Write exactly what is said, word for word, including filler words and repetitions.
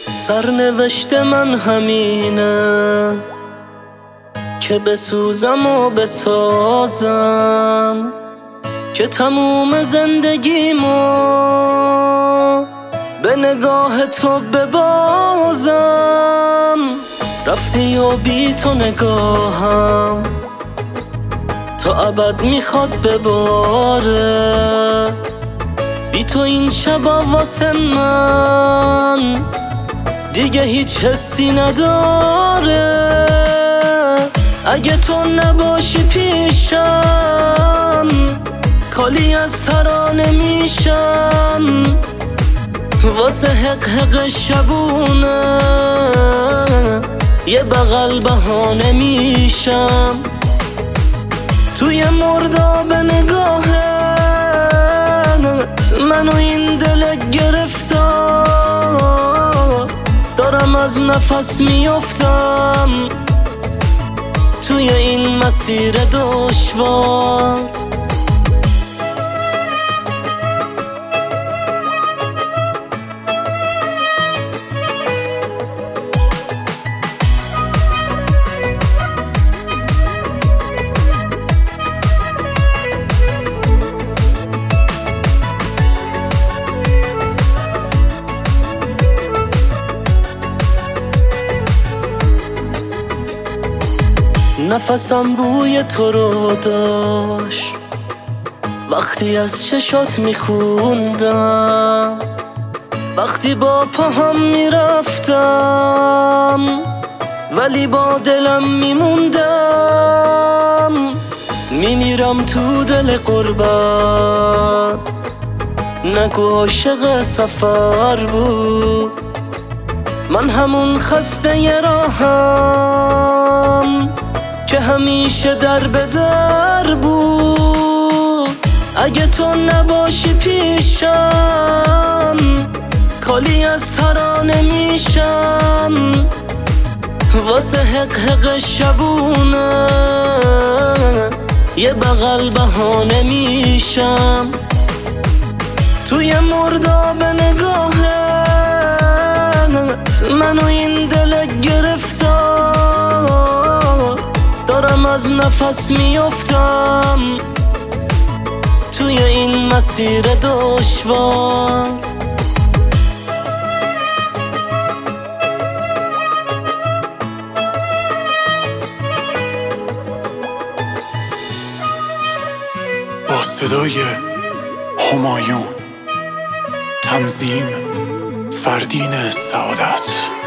سرنوشت من همینه که بسوزم و بسازم، که تموم زندگیمو به نگاه تو ببازم. رفتی و بی تو نگاهم تا ابد میخواد بباره، بی تو این شبا واسه من دیگه هیچ حسی نداره. اگه تو نباشی پیشم خالی از ترانه میشم، واسه حق حق شبونه یه بغل بهانه میشم. توی مرداب نگاهت منو این دل گرفتار، دارم از نفس میافتم توی این مسیر دشوار. نفسم بوی تو رو داشت وقتی از چشات میخوندم، وقتی با پاهم میرفتم ولی با دلم میموندم. میمیرم تو دل غربت، نگو عاشق سفر بود، من همون خسته راهم که همیشه در به در بود. اگه تو نباشی پیشم خالی از ترانه میشم، واسه حق حق شبونه یه بغل بهانه میشم. توی مرداب نگاهت منو این دل گرفتار، دارم از نفس میافتم توی این مسیر دشوار. با صدای همایون، تنظیم فردین سعادت.